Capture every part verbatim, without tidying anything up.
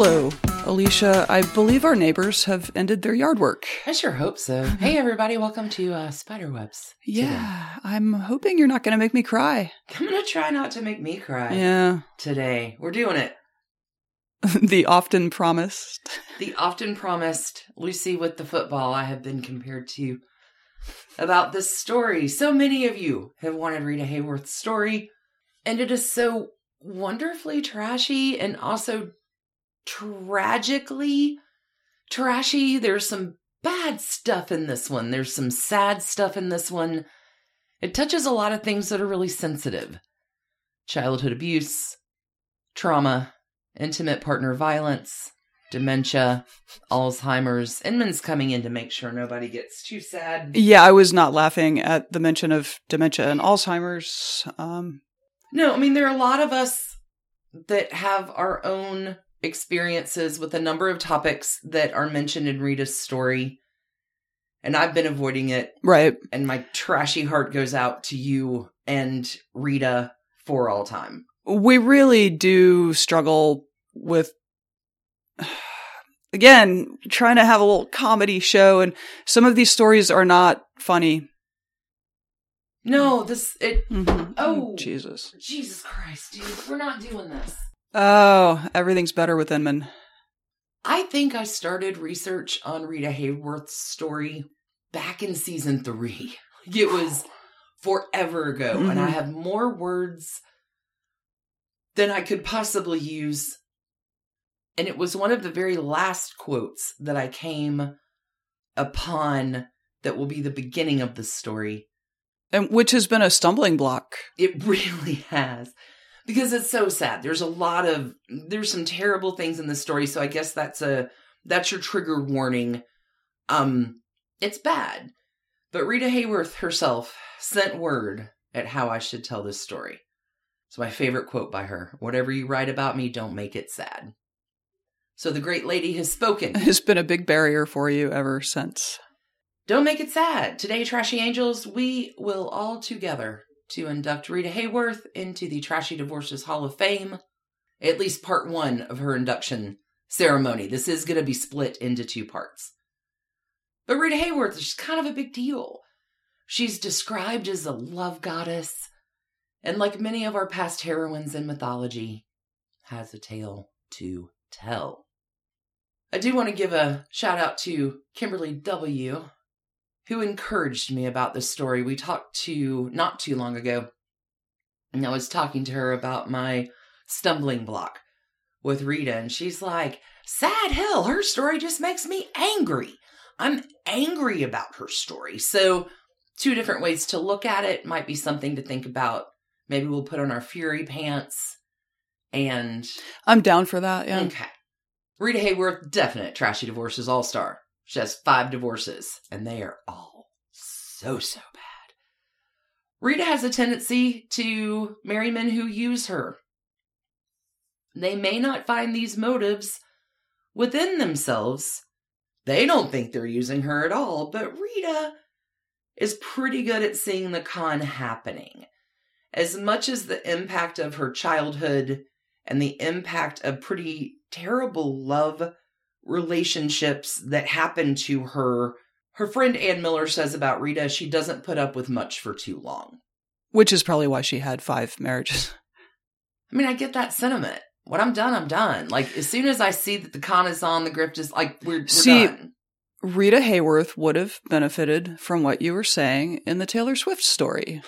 Hello, Alicia. I believe our neighbors have ended their yard work. I sure hope so. Hey, everybody. Welcome to uh, Spiderwebs. Yeah, today. I'm hoping you're not going to make me cry. I'm going to try not to make me cry. Yeah. Today. We're doing it. The often promised. The often promised Lucy with the football I have been compared to about this story. So many of you have wanted Rita Hayworth's story, and it is so wonderfully trashy and also tragically trashy. There's some bad stuff in this one. There's some sad stuff in this one. It touches a lot of things that are really sensitive. Childhood abuse, trauma, intimate partner violence, dementia, Alzheimer's. Inman's coming in to make sure nobody gets too sad. Yeah, I was not laughing at the mention of dementia and Alzheimer's. Um, no, I mean, there are a lot of us that have our own experiences with a number of topics that are mentioned in Rita's story. And I've been avoiding it. Right. And my trashy heart goes out to you and Rita for all time. We really do struggle with, again, trying to have a little comedy show. And some of these stories are not funny. No, this, it, mm-hmm. oh, Jesus. Jesus Christ, dude. We're not doing this. Oh, everything's better with Inman. I think I started research on Rita Hayworth's story back in season three. It was forever ago, mm-hmm. and I have more words than I could possibly use. And it was one of the very last quotes that I came upon that will be the beginning of the story. And which has been a stumbling block. It really has. Because it's so sad. There's a lot of, there's some terrible things in the story. So I guess that's a, that's your trigger warning. Um, it's bad. But Rita Hayworth herself sent word at how I should tell this story. It's my favorite quote by her. Whatever you write about me, don't make it sad. So the great lady has spoken. It's been a big barrier for you ever since. Don't make it sad. Today, Trashy Angels, we will all together to induct Rita Hayworth into the Trashy Divorces Hall of Fame. At least part one of her induction ceremony. This is going to be split into two parts. But Rita Hayworth is kind of a big deal. She's described as a love goddess, and like many of our past heroines in mythology, has a tale to tell. I do want to give a shout out to Kimberly W., who encouraged me about this story. We talked to not too long ago, and I was talking to her about my stumbling block with Rita, and she's like, sad hell, her story just makes me angry. I'm angry about her story. So two different ways to look at it might be something to think about. Maybe we'll put on our fury pants and... I'm down for that, yeah. Okay. Rita Hayworth, definite Trashy Divorces all-star. She has five divorces, and they are all so, so bad. Rita has a tendency to marry men who use her. They may not find these motives within themselves. They don't think they're using her at all, but Rita is pretty good at seeing the con happening. As much as the impact of her childhood and the impact of pretty terrible love relationships that happen to her. Her friend Ann Miller says about Rita, she doesn't put up with much for too long. Which is probably why she had five marriages. I mean, I get that sentiment. When I'm done, I'm done. Like, as soon as I see that the con is on, the grift is like, we're, we're see, done. Rita Hayworth would have benefited from what you were saying in the Taylor Swift story.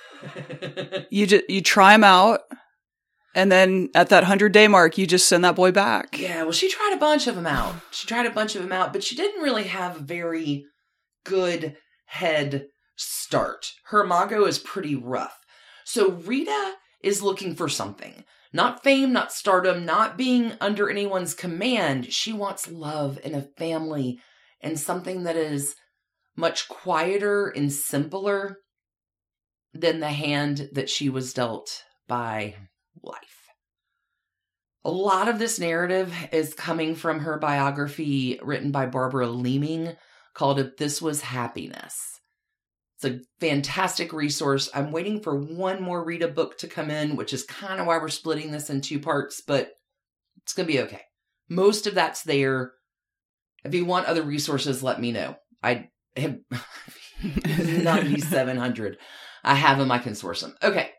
you just, you try him out. And then at that hundred-day mark, you just send that boy back. Yeah, well, she tried a bunch of them out. She tried a bunch of them out, but she didn't really have a very good head start. Her imago is pretty rough. So Rita is looking for something. Not fame, not stardom, not being under anyone's command. She wants love and a family and something that is much quieter and simpler than the hand that she was dealt by life. A lot of this narrative is coming from her biography written by Barbara Leeming called If This Was Happiness. It's a fantastic resource. I'm waiting for one more Rita book to come in, which is kind of why we're splitting this in two parts, but it's going to be okay. Most of that's there. If you want other resources, let me know. I have ninety-seven hundred. I have them. I can source them. Okay.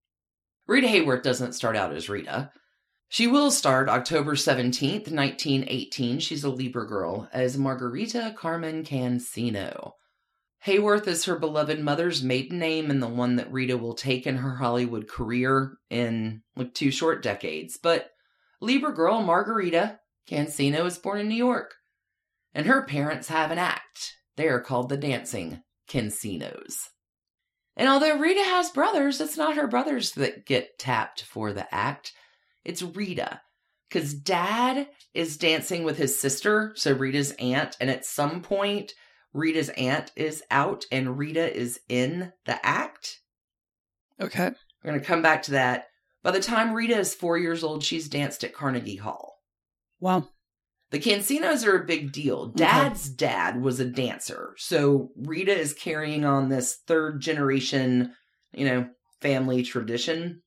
Rita Hayworth doesn't start out as Rita. She will start October seventeenth, nineteen eighteen. She's a Libra girl as Margarita Carmen Cancino. Hayworth is her beloved mother's maiden name and the one that Rita will take in her Hollywood career in like two short decades. But Libra girl Margarita Cancino was born in New York. And her parents have an act. They are called the Dancing Cancinos. And although Rita has brothers, it's not her brothers that get tapped for the act. It's Rita. Because Dad is dancing with his sister, so Rita's aunt. And at some point, Rita's aunt is out and Rita is in the act. Okay. We're going to come back to that. By the time Rita is four years old, she's danced at Carnegie Hall. Wow. The Cancinos are a big deal. Dad's okay. dad was a dancer. So Rita is carrying on this third generation, you know, family tradition.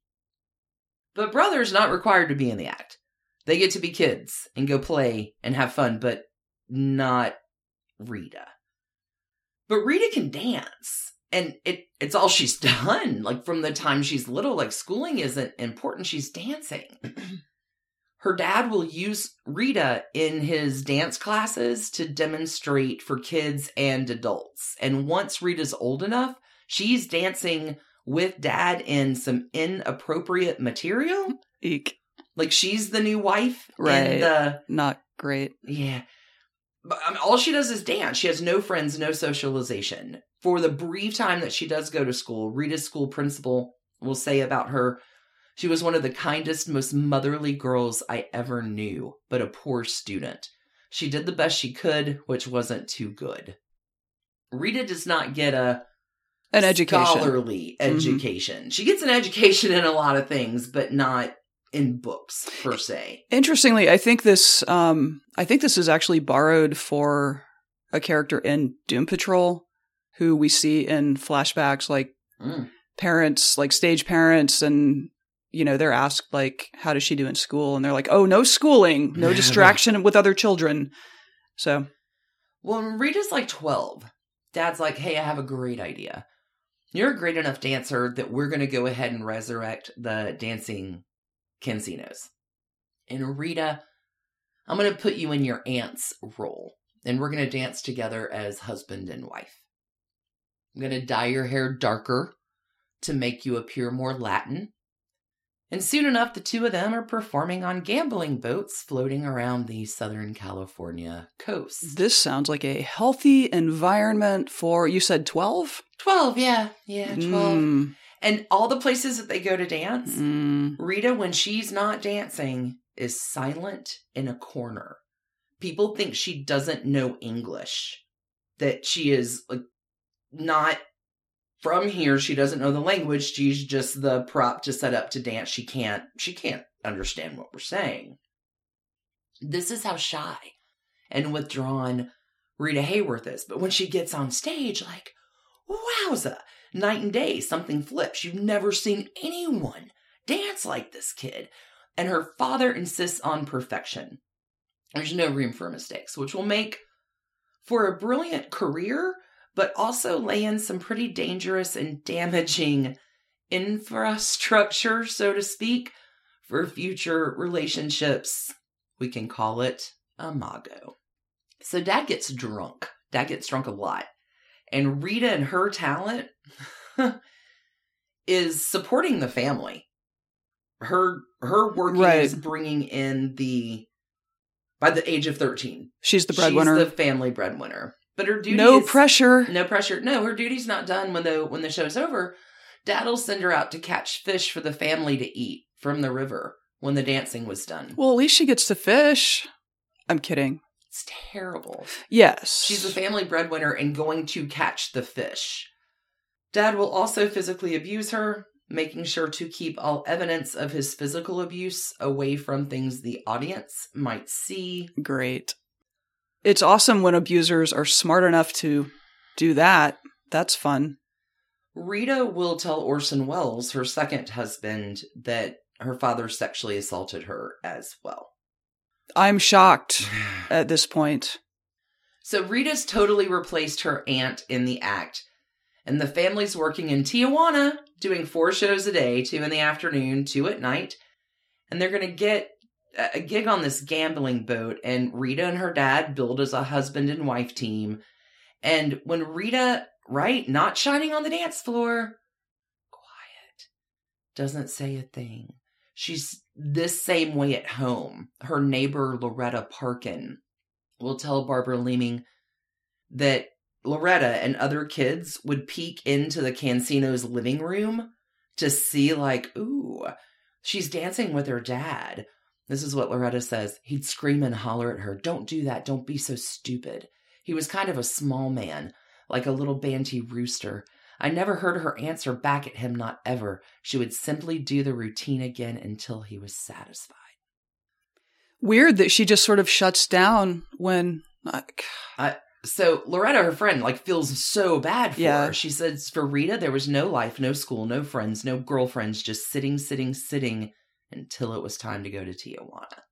But brothers not required to be in the act. They get to be kids and go play and have fun, but not Rita. But Rita can dance. And it it's all she's done. Like from the time she's little, like schooling isn't important. She's dancing. Her dad will use Rita in his dance classes to demonstrate for kids and adults. And once Rita's old enough, she's dancing with Dad in some inappropriate material. Eek. Like she's the new wife. Right. And, uh, Not great. Yeah. But I mean, all she does is dance. She has no friends, no socialization. For the brief time that she does go to school, Rita's school principal will say about her, she was one of the kindest, most motherly girls I ever knew, but a poor student. She did the best she could, which wasn't too good. Rita does not get a an education. scholarly education. Mm-hmm. She gets an education in a lot of things, but not in books per se. Interestingly, I think this um, I think this is actually borrowed for a character in Doom Patrol, who we see in flashbacks, like mm. parents, like stage parents, and you know, they're asked, like, how does she do in school? And they're like, oh, no schooling, no distraction with other children. So. Well, when Rita's like twelve, Dad's like, hey, I have a great idea. You're a great enough dancer that we're going to go ahead and resurrect the Dancing Cancinos. And Rita, I'm going to put you in your aunt's role. And we're going to dance together as husband and wife. I'm going to dye your hair darker to make you appear more Latin. And soon enough, the two of them are performing on gambling boats floating around the Southern California coast. This sounds like a healthy environment for, you said twelve? twelve, yeah. Yeah, twelve. Mm. And all the places that they go to dance, mm. Rita, when she's not dancing, is silent in a corner. People think she doesn't know English. That she is like not from here. She doesn't know the language. She's just the prop to set up to dance. She can't, she can't understand what we're saying. This is how shy and withdrawn Rita Hayworth is. But when she gets on stage, like, wowza, night and day, something flips. You've never seen anyone dance like this kid. And her father insists on perfection. There's no room for mistakes, which will make for a brilliant career, but also lay in some pretty dangerous and damaging infrastructure, so to speak, for future relationships. We can call it a mago. So Dad gets drunk. Dad gets drunk a lot. And Rita and her talent is supporting the family. Her her working right. is bringing in the, by the age of thirteen. She's the breadwinner. She's the family breadwinner. But her duty no is, pressure. No pressure. No, her duty's not done when the when the show's over. Dad'll send her out to catch fish for the family to eat from the river when the dancing was done. Well, at least she gets to fish. I'm kidding. It's terrible. Yes. She's the family breadwinner and going to catch the fish. Dad will also physically abuse her, making sure to keep all evidence of his physical abuse away from things the audience might see. Great. It's awesome when abusers are smart enough to do that. That's fun. Rita will tell Orson Welles, her second husband, that her father sexually assaulted her as well. I'm shocked at this point. So Rita's totally replaced her aunt in the act. And the family's working in Tijuana, doing four shows a day, two in the afternoon, two at night. And they're going to get a gig on this gambling boat. And Rita and her dad build as a husband and wife team. And when Rita, right, not shining on the dance floor, quiet, doesn't say a thing. She's this same way at home. Her neighbor, Loretta Parkin, will tell Barbara Leeming that Loretta and other kids would peek into the Cancino's living room to see, like, ooh, she's dancing with her dad. This is what Loretta says. He'd scream and holler at her, "Don't do that. Don't be so stupid." He was kind of a small man, like a little banty rooster. I never heard her answer back at him, not ever. She would simply do the routine again until he was satisfied. Weird that she just sort of shuts down when... Like... I, so Loretta, her friend, like feels so bad for yeah. her. She says for Rita, there was no life, no school, no friends, no girlfriends, just sitting, sitting, sitting until it was time to go to Tijuana.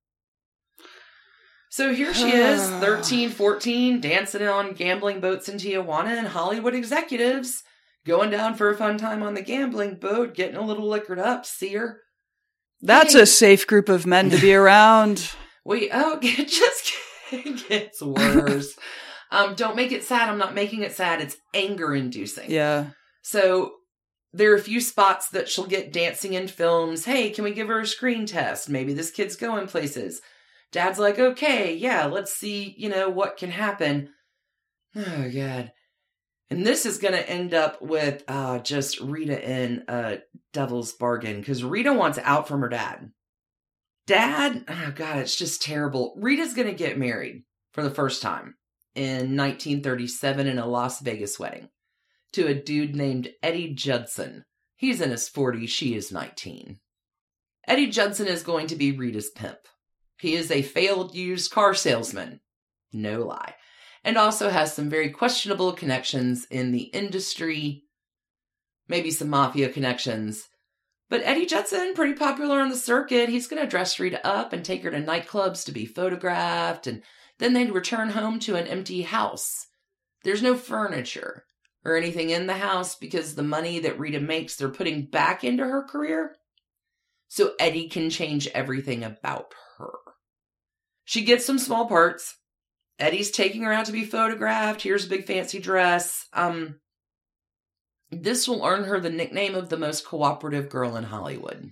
So here she is, thirteen, fourteen, dancing on gambling boats in Tijuana, and Hollywood executives going down for a fun time on the gambling boat, getting a little liquored up. See her? That's hey. a safe group of men to be around. Wait, oh, it just gets worse. um, don't make it sad. I'm not making it sad. It's anger-inducing. Yeah. So there are a few spots that she'll get dancing in films. Hey, can we give her a screen test? Maybe this kid's going places. Dad's like, okay, yeah, let's see, you know, what can happen. Oh, God. And this is going to end up with uh, just Rita in a devil's bargain, because Rita wants out from her dad. Dad, oh, God, it's just terrible. Rita's going to get married for the first time in nineteen thirty-seven in a Las Vegas wedding to a dude named Eddie Judson. He's in his forties, she is nineteen. Eddie Judson is going to be Rita's pimp. He is a failed used car salesman. No lie. And also has some very questionable connections in the industry. Maybe some mafia connections. But Eddie Judson, pretty popular on the circuit. He's going to dress Rita up and take her to nightclubs to be photographed. And then they'd return home to an empty house. There's no furniture or anything in the house because the money that Rita makes, they're putting back into her career. So Eddie can change everything about her. She gets some small parts. Eddie's taking her out to be photographed. Here's a big fancy dress. Um, this will earn her the nickname of the most cooperative girl in Hollywood.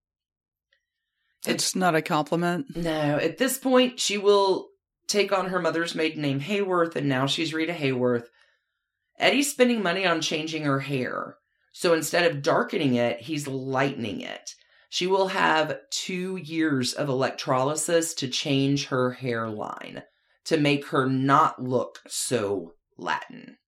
It's not a compliment. No, at this point, she will take on her mother's maiden name, Hayworth, and now she's Rita Hayworth. Eddie's spending money on changing her hair. So instead of darkening it, he's lightening it. She will have two years of electrolysis to change her hairline, to make her not look so Latin.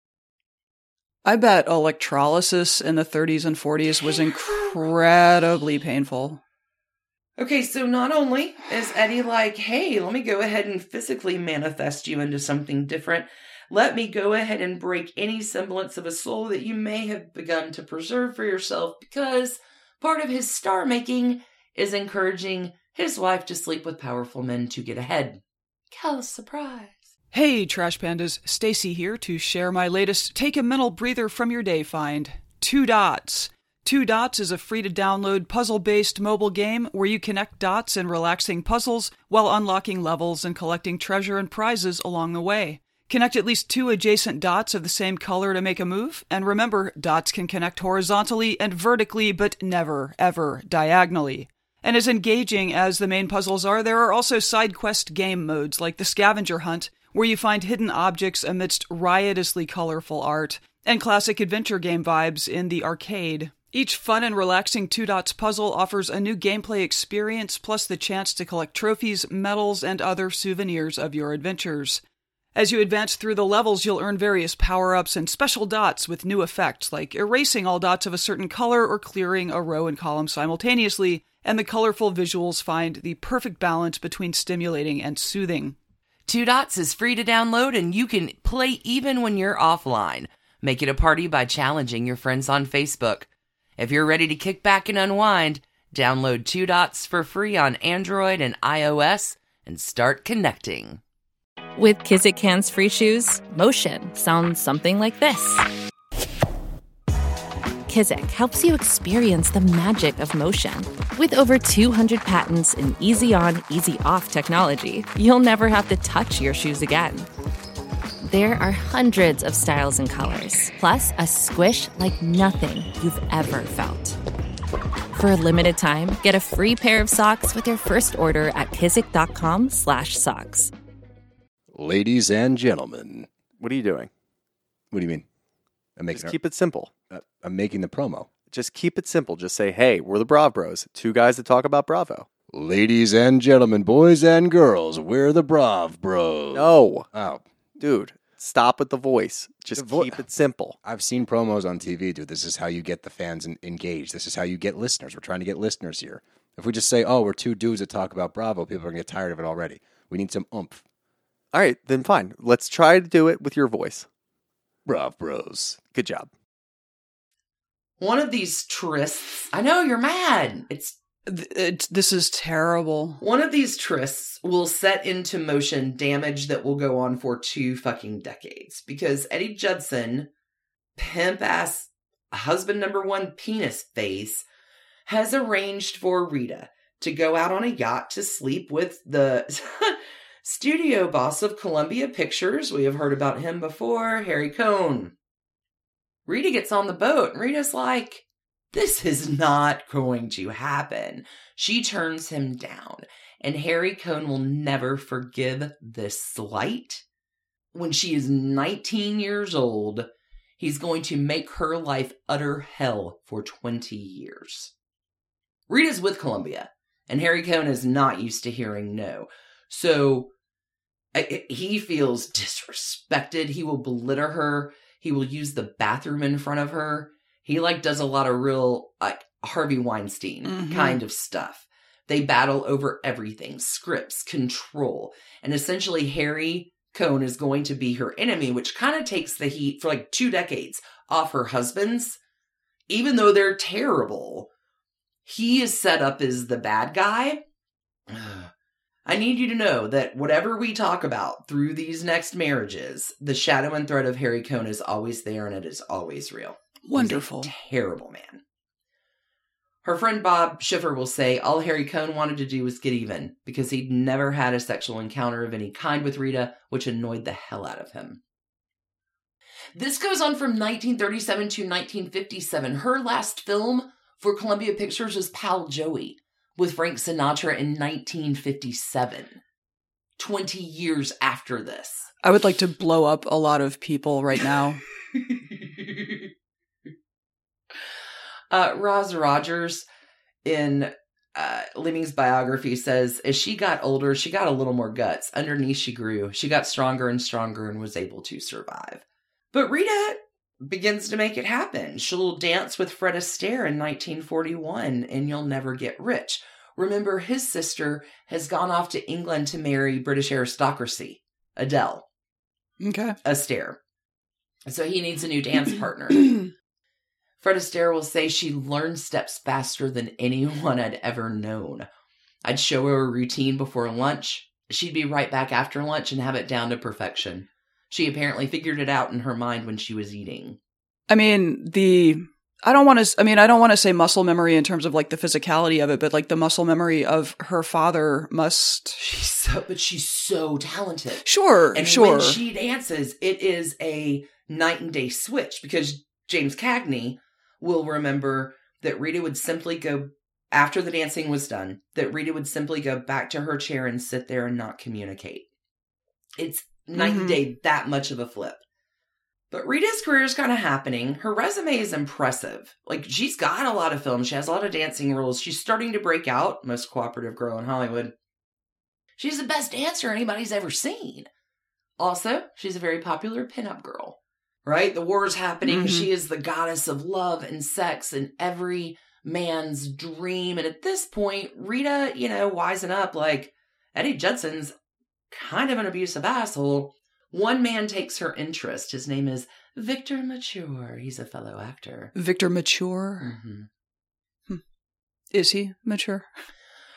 I bet electrolysis in the thirties and forties was incredibly painful. Okay, so not only is Eddie like, hey, let me go ahead and physically manifest you into something different. Let me go ahead and break any semblance of a soul that you may have begun to preserve for yourself, because part of his star making is encouraging his wife to sleep with powerful men to get ahead. Cal's surprise. Hey, Trash Pandas, Stacy here to share my latest Take a Mental Breather from Your Day find, Two Dots. Two Dots is a free-to-download puzzle-based mobile game where you connect dots in relaxing puzzles while unlocking levels and collecting treasure and prizes along the way. Connect at least two adjacent dots of the same color to make a move, and remember, dots can connect horizontally and vertically, but never, ever diagonally. And as engaging as the main puzzles are, there are also side quest game modes like the Scavenger Hunt, where you find hidden objects amidst riotously colorful art, and classic adventure game vibes in the arcade. Each fun and relaxing Two Dots puzzle offers a new gameplay experience, plus the chance to collect trophies, medals, and other souvenirs of your adventures. As you advance through the levels, you'll earn various power-ups and special dots with new effects, like erasing all dots of a certain color or clearing a row and column simultaneously, and the colorful visuals find the perfect balance between stimulating and soothing. Two Dots is free to download, and you can play even when you're offline. Make it a party by challenging your friends on Facebook. If you're ready to kick back and unwind, download Two Dots for free on Android and iOS, and start connecting. With Kizik hands-free shoes, motion sounds something like this. Kizik helps you experience the magic of motion. With over two hundred patents and easy-on, easy-off technology, you'll never have to touch your shoes again. There are hundreds of styles and colors, plus a squish like nothing you've ever felt. For a limited time, get a free pair of socks with your first order at kizik.com slash socks. Ladies and gentlemen. What are you doing? What do you mean? I'm making Just keep it simple. Uh, I'm making the promo. Just keep it simple. Just say, hey, we're the Brav Bros. Two guys that talk about Bravo. Ladies and gentlemen, boys and girls, we're the Brav Bros. No. Oh. Dude, stop with the voice. Just The vo- keep it simple. I've seen promos on T V, dude. This is how you get the fans en- engaged. This is how you get listeners. We're trying to get listeners here. If we just say, oh, we're two dudes that talk about Bravo, people are going to get tired of it already. We need some oomph. All right, then fine. Let's try to do it with your voice. Brav Bros. Good job. One of these trysts, I know you're mad. It's Th- It, this is terrible. one of these trysts will set into motion damage that will go on for two fucking decades because Eddie Judson, pimp ass husband number one penis face, has arranged for Rita to go out on a yacht to sleep with the studio boss of Columbia Pictures. We have heard about him before, Harry Cohn. Rita gets on the boat, and Rita's like, this is not going to happen. She turns him down, and Harry Cohn will never forgive this slight. When she is nineteen years old, he's going to make her life utter hell for twenty years. Rita's with Columbia, and Harry Cohn is not used to hearing no. So I, he feels disrespected. He will belittle her. He will use the bathroom in front of her. He like does a lot of real like Harvey Weinstein Mhm. kind of stuff. They battle over everything, scripts, control. And essentially Harry Cohn is going to be her enemy, which kind of takes the heat for like two decades off her husband's. Even though they're terrible, he is set up as the bad guy. I need you to know that whatever we talk about through these next marriages, the shadow and threat of Harry Cohn is always there and it is always real. Wonderful. He's a terrible man. Her friend Bob Schiffer will say all Harry Cohn wanted to do was get even because he'd never had a sexual encounter of any kind with Rita, which annoyed the hell out of him. This goes on from nineteen thirty-seven to nineteen fifty-seven. Her last film for Columbia Pictures was Pal Joey with Frank Sinatra in nineteen fifty-seven. twenty years after this. I would like to blow up a lot of people right now. uh, Roz Rogers in uh, Leeming's biography says, as she got older, she got a little more guts. Underneath, she grew. She got stronger and stronger and was able to survive. But Rita begins to make it happen. She'll dance with Fred Astaire in nineteen forty-one in You'll Never Get Rich. Remember, his sister has gone off to England to marry British aristocracy, Adele Okay. Astaire. So he needs a new dance partner. Fred Astaire will say she learned steps faster than anyone I'd ever known. I'd show her a routine before lunch. She'd be right back after lunch and have it down to perfection. She apparently figured it out in her mind when she was eating. I mean, the, I don't want to, I mean, I don't want to say muscle memory in terms of like the physicality of it, but like the muscle memory of her father must. She's so, but she's so talented. Sure, And sure. when she dances, it is a night and day switch because James Cagney will remember that Rita would simply go, after the dancing was done, that Rita would simply go back to her chair and sit there and not communicate. It's night Mhm. and day, that much of a flip. But Rita's career is kind of happening. Her resume is impressive. Like, she's got a lot of films. She has a lot of dancing roles. She's starting to break out. Most cooperative girl in Hollywood. She's the best dancer anybody's ever seen. Also, she's a very popular pinup girl. Right? The war's happening. Mhm. She is the goddess of love and sex and every man's dream. And at this point, Rita, you know, wising up like, Eddie Judson's kind of an abusive asshole. One man takes her interest. His name is Victor Mature. He's a fellow actor. Victor Mature. Mm-hmm. Is he mature?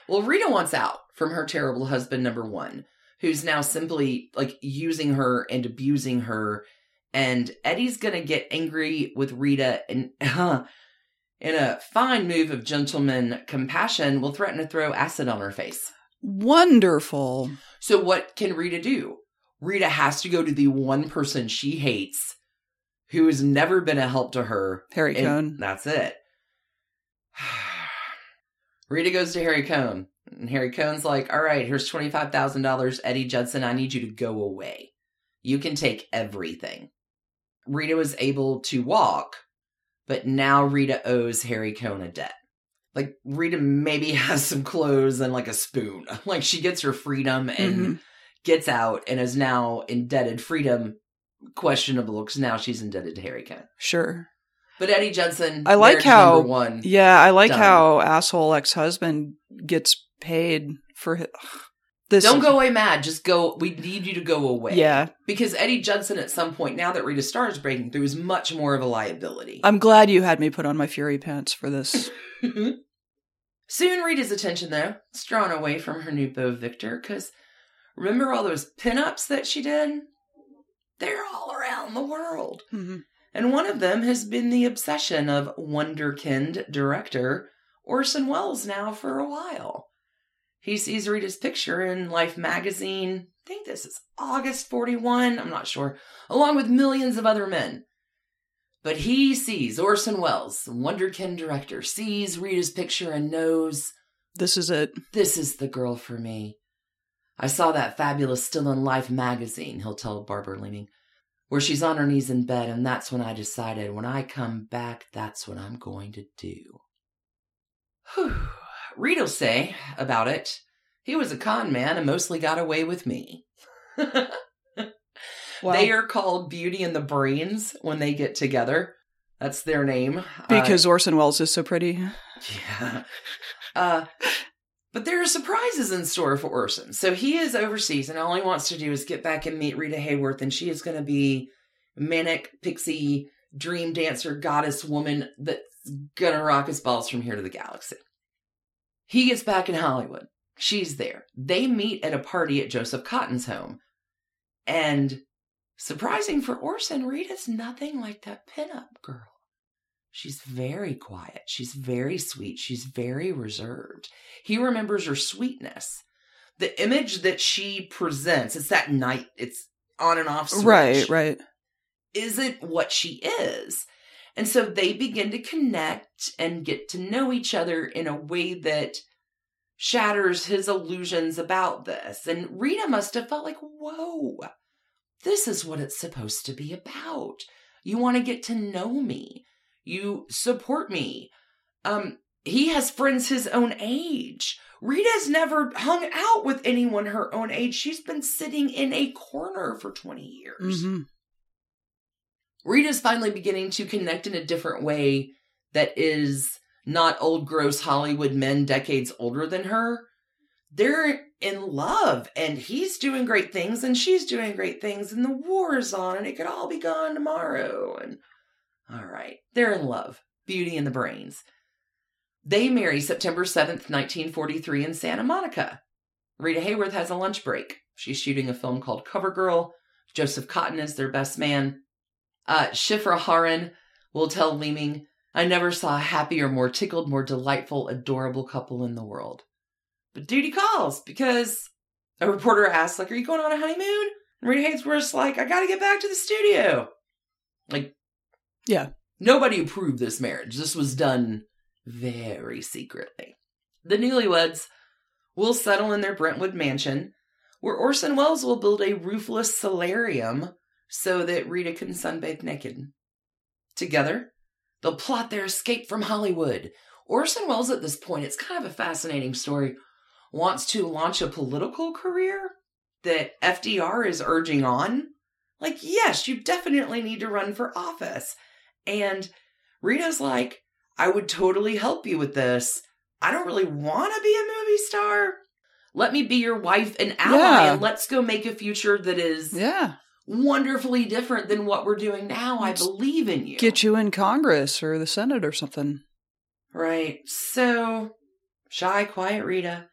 Well, Rita wants out from her terrible husband, number one, who's now simply like using her and abusing her. And Eddie's going to get angry with Rita and uh, in a fine move of gentleman compassion will threaten to throw acid on her face. Wonderful. So what can Rita do? Rita has to go to the one person she hates who has never been a help to her. Harry Cohn. That's it. Rita goes to Harry Cohn. And Harry Cohn's like, all right, here's twenty-five thousand dollars. Eddie Judson, I need you to go away. You can take everything. Rita was able to walk, but now Rita owes Harry Cohn a debt. Like, Rita maybe has some clothes and, like, a spoon. Like, she gets her freedom and mm-hmm. gets out and is now indebted. Freedom, questionable, because now she's indebted to Harry Cohn. Sure. But Eddie Judson, I like how, number one. Yeah, I like done. how asshole ex-husband gets paid for his... This Don't go away mad. Just go. We need you to go away. Yeah. Because Eddie Judson, at some point, now that Rita's star is breaking through, is much more of a liability. I'm glad you had me put on my fury pants for this. Soon, Rita's attention, though, is drawn away from her new beau, Victor, because remember all those pinups that she did? They're all around the world. Mm-hmm. And one of them has been the obsession of wunderkind director Orson Welles now for a while. He sees Rita's picture in Life magazine, I think this is August forty-one, I'm not sure, along with millions of other men. But he sees, Orson Welles, wunderkind director, sees Rita's picture and knows... This is it. This is the girl for me. I saw that fabulous Still in Life magazine, he'll tell Barbara Leeming, where she's on her knees in bed, and that's when I decided, when I come back, that's what I'm going to do. Whew.Rita'll say about it, he was a con man and mostly got away with me. Wow. They are called Beauty and the Brains when they get together. That's their name. Because uh, Orson Welles is so pretty. Yeah. Uh, but there are surprises in store for Orson. So he is overseas and all he wants to do is get back and meet Rita Hayworth, and she is going to be manic, pixie, dream dancer, goddess woman that's going to rock his balls from here to the galaxy. He gets back in Hollywood. She's there. They meet at a party at Joseph Cotton's home. And surprising for Orson, Rita's nothing like that pinup girl. She's very quiet. She's very sweet. She's very reserved. He remembers her sweetness. The image that she presents, it's that night, it's on and off switch. Right, right. Isn't what she is. And so they begin to connect and get to know each other in a way that shatters his illusions about this. And Rita must have felt like, whoa, this is what it's supposed to be about. You want to get to know me. You support me. Um, he has friends his own age. Rita's never hung out with anyone her own age. She's been sitting in a corner for twenty years. Mm-hmm. Rita's finally beginning to connect in a different way that is not old, gross Hollywood men decades older than her. They're in love, and he's doing great things, and she's doing great things, and the war is on, and it could all be gone tomorrow. And all right, they're in love. Beauty and the Brains. They marry September seventh, nineteen forty-three in Santa Monica. Rita Hayworth has a lunch break. She's shooting a film called CoverGirl. Joseph Cotton is their best man. Uh, Shifra Haran will tell Leeming, I never saw a happier, more tickled, more delightful, adorable couple in the world. But duty calls, because a reporter asks, like, are you going on a honeymoon? And Rita Hayworth's like, I gotta get back to the studio. Like, yeah. Nobody approved this marriage. This was done very secretly. The newlyweds will settle in their Brentwood mansion, where Orson Welles will build a roofless solarium so that Rita can sunbathe naked. Together, they'll plot their escape from Hollywood. Orson Welles, at this point, it's kind of a fascinating story, wants to launch a political career that F D R is urging on. Like, yes, you definitely need to run for office. And Rita's like, I would totally help you with this. I don't really want to be a movie star. Let me be your wife and ally, yeah. and let's go make a future that is yeah. wonderfully different than what we're doing now. I believe in you. Get you in Congress or the Senate or something. Right. So, shy, quiet Rita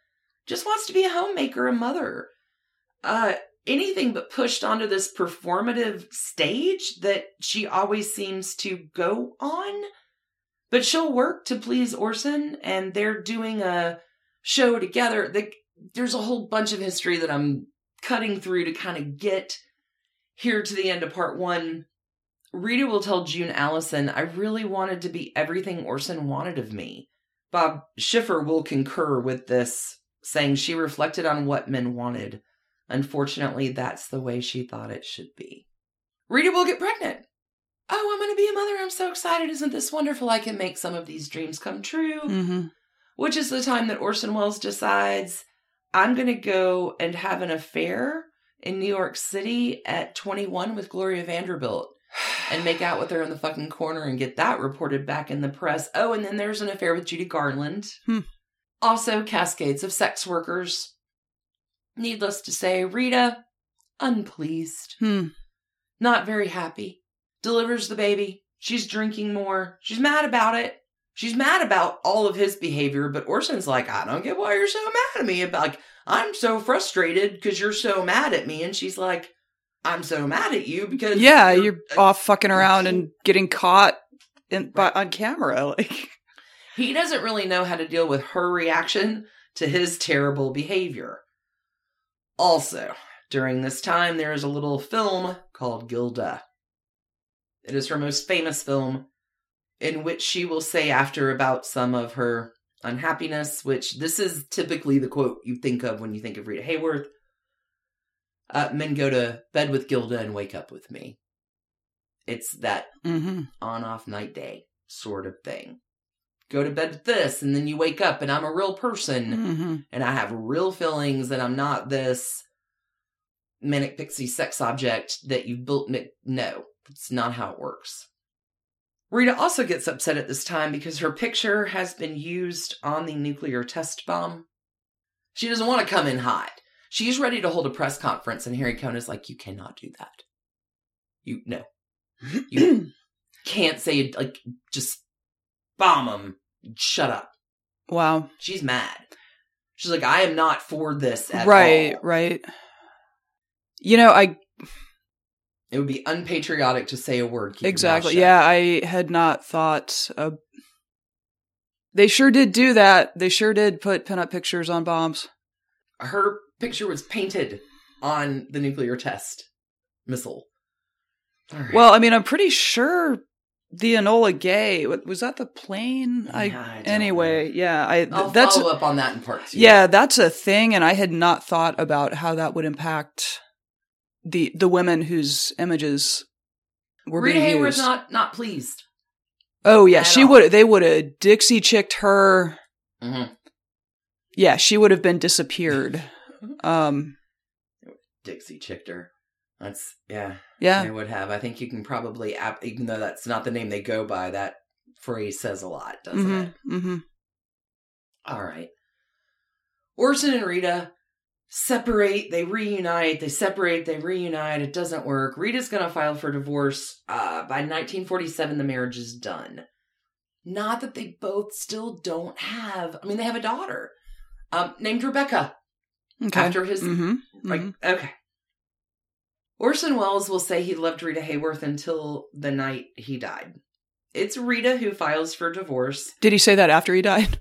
just wants to be a homemaker, a mother. Uh, anything but pushed onto this performative stage that she always seems to go on. But she'll work to please Orson, and they're doing a show together. The, there's a whole bunch of history that I'm cutting through to kind of get here to the end of part one. Rita will tell June Allison, I really wanted to be everything Orson wanted of me. Bob Schiffer will concur with this, saying she reflected on what men wanted. Unfortunately, that's the way she thought it should be. Rita will get pregnant. Oh, I'm going to be a mother. I'm so excited. Isn't this wonderful? I can make some of these dreams come true. Mm-hmm. Which is the time that Orson Welles decides, I'm going to go and have an affair in New York City at twenty-one with Gloria Vanderbilt and make out with her in the fucking corner and get that reported back in the press. Oh, and then there's an affair with Judy Garland. Hmm. Also, cascades of sex workers. Needless to say, Rita, unpleased. Hmm. Not very happy. Delivers the baby. She's drinking more. She's mad about it. She's mad about all of his behavior, but Orson's like, I don't get why you're so mad at me. About, like, I'm so frustrated because you're so mad at me. And she's like, I'm so mad at you because... Yeah, you're, you're uh, off fucking around and getting caught in, by, on camera. Like, he doesn't really know how to deal with her reaction to his terrible behavior. Also, during this time, there is a little film called Gilda. It is her most famous film, in which she will say after about some of her unhappiness, which this is typically the quote you think of when you think of Rita Hayworth. Uh, men go to bed with Gilda and wake up with me. It's that mm-hmm. on-off night day sort of thing. Go to bed with this, and then you wake up, and I'm a real person, Mm-hmm. and I have real feelings, and I'm not this manic pixie sex object that you've built. No, it's not how it works. Rita also gets upset at this time because her picture has been used on the nuclear test bomb. She doesn't want to come in hot. She's ready to hold a press conference, and Harry Cohn is like, you cannot do that. You, no. You can't say, like, just bomb them. Shut up. Wow. She's mad. She's like, I am not for this at right, all. Right, You know, I... It would be unpatriotic to say a word. Keep Exactly. Yeah, I had not thought... Uh, they sure did do that. They sure did put pinup pictures on bombs. Her picture was painted on the nuclear test missile. All right. Well, I mean, I'm pretty sure the Enola Gay, was that the plane? Yeah, I, I don't anyway, know. yeah. I, I'll that's, follow up on that in part two. Yeah, that's a thing, and I had not thought about how that would impact the the women whose images were Rita being Hayworth used. not not pleased. Oh yeah, at she all. would. They would have Dixie chicked her. Mm-hmm. Yeah, she would have been disappeared. um, Dixie chicked her. That's yeah. yeah, They would have. I think you can probably, even though that's not the name they go by, that phrase says a lot, doesn't mm-hmm, it? mm-hmm. All right. Orson and Rita separate, they reunite, they separate, they reunite, it doesn't work. Rita's going to file for divorce. Uh, by nineteen forty-seven, the marriage is done. Not that they both still don't have, I mean, they have a daughter um, named Rebecca. Okay. After his, mm-hmm, like, mm-hmm. okay. Orson Welles will say he loved Rita Hayworth until the night he died. It's Rita who files for divorce. Did he say that after he died?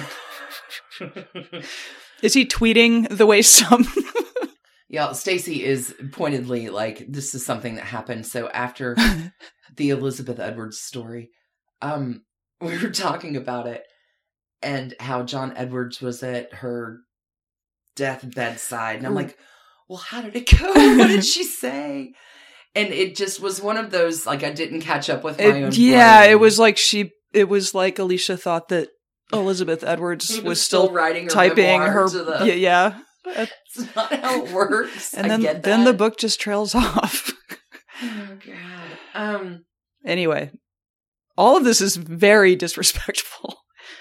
Is he tweeting the way some... Yeah, Stacey is pointedly like, this is something that happened. So after the Elizabeth Edwards story, um, we were talking about it and how John Edwards was at her death bedside. And I'm like, well, how did it go? What did she say? And it just was one of those, like, I didn't catch up with my It- own yeah, brain. it was like she... It was like Alicia thought that Elizabeth Edwards He was, still writing her typing memoir her... to the- Yeah, yeah. It's not how it works. And I then, get then the that. book just trails off. Oh, God. Um... Anyway, all of this is very disrespectful.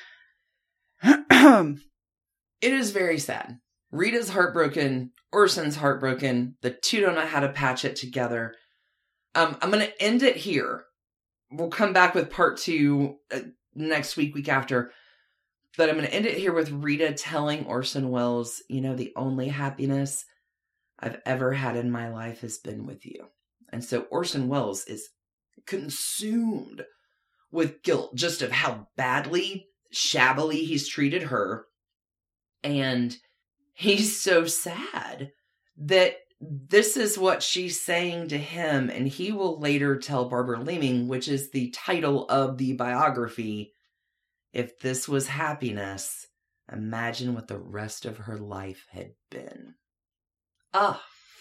It is very sad. Rita's heartbroken. Orson's heartbroken. The two don't know how to patch it together. Um, I'm going to end it here. We'll come back with part two uh, next week, week after. But I'm going to end it here with Rita telling Orson Welles, you know, the only happiness I've ever had in my life has been with you. And so Orson Welles is consumed with guilt just of how badly, shabbily he's treated her. And he's so sad that this is what she's saying to him. And he will later tell Barbara Leeming, which is the title of the biography, if this was happiness, imagine what the rest of her life had been. Ah.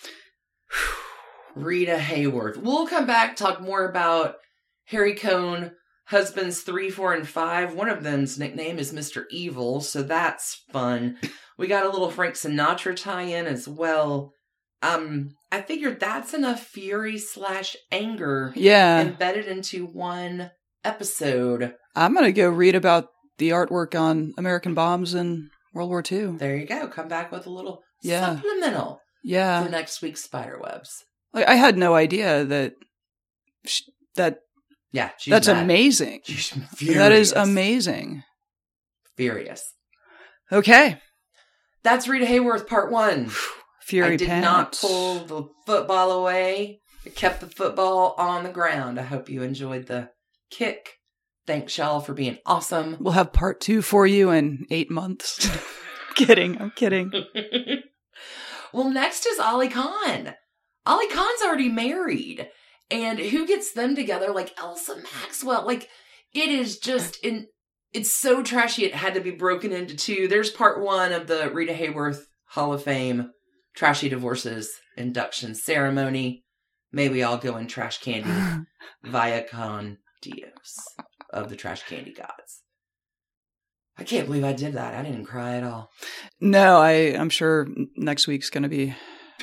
Rita Hayworth. We'll come back, talk more about Harry Cohn, husbands three, four, and five. One of them's nickname is Mister Evil, so that's fun. We got a little Frank Sinatra tie-in as well. Um, I figured that's enough fury slash anger Yeah. embedded into one episode. I'm going to go read about the artwork on American bombs in World War Two. There you go. Come back with a little Yeah. supplemental Yeah. for next week's Spiderwebs. Like, I had no idea that sh- that Yeah, she's that's mad. amazing. She's furious. That is amazing. Furious. Okay. That's Rita Hayworth, part one. Fury I did pants. not pull the football away. I kept the football on the ground. I hope you enjoyed the kick. Thanks, y'all, for being awesome. We'll have part two for you in eight months. kidding. I'm kidding. Well, next is Ali Khan. Ali Khan's already married. And who gets them together? Like Elsa Maxwell. Like, it is just in. It's so trashy it had to be broken into two. There's part one of the Rita Hayworth Hall of Fame Trashy Divorces induction ceremony. May we all go in trash candy via con Dios of the trash candy gods. I can't believe I did that. I didn't cry at all. No, I, I'm sure next week's going to be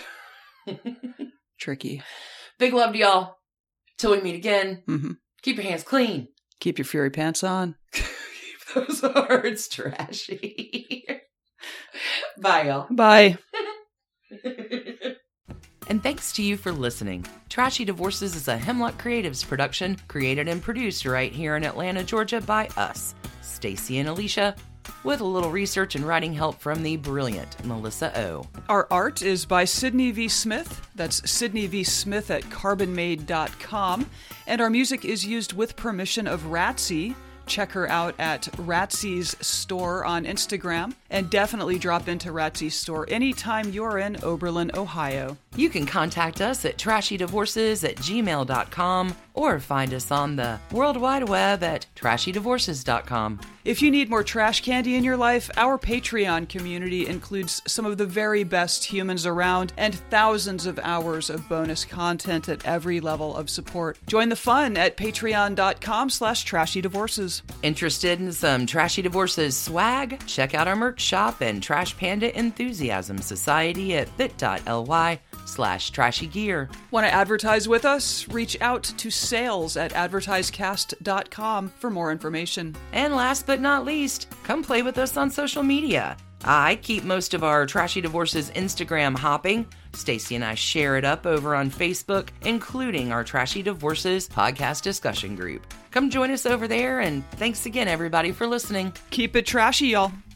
tricky. Big love to y'all. Till we meet again. Mm-hmm. Keep your hands clean. Keep your fury pants on. Keep those hearts trashy. Bye, y'all. Bye. And thanks to you for listening. Trashy Divorces is a Hemlock Creatives production, created and produced right here in Atlanta, Georgia by us, Stacy and Alicia, with a little research and writing help from the brilliant Melissa O. Our art is by Sydney V. Smith. That's Sydney V. Smith at carbon made dot com. And our music is used with permission of Ratsy. Check her out at Ratsy's store on Instagram. And definitely drop into Ratsy's store anytime you're in Oberlin, Ohio. You can contact us at trashy divorces at gmail dot com or find us on the World Wide Web at trashy divorces dot com. If you need more trash candy in your life, our Patreon community includes some of the very best humans around and thousands of hours of bonus content at every level of support. Join the fun at patreon dot com slash trashy divorces. Interested in some Trashy Divorces swag? Check out our merch shop and Trash Panda Enthusiasm Society at bit.ly slash trashy gear. Want to advertise with us? Reach out to sales at advertisecast dot com for more information. And last but not least, come play with us on social media. I keep most of our Trashy Divorces Instagram hopping. Stacy and I share it up over on Facebook, including our Trashy Divorces podcast discussion group. Come join us over there, and thanks again, everybody, for listening. Keep it trashy, y'all.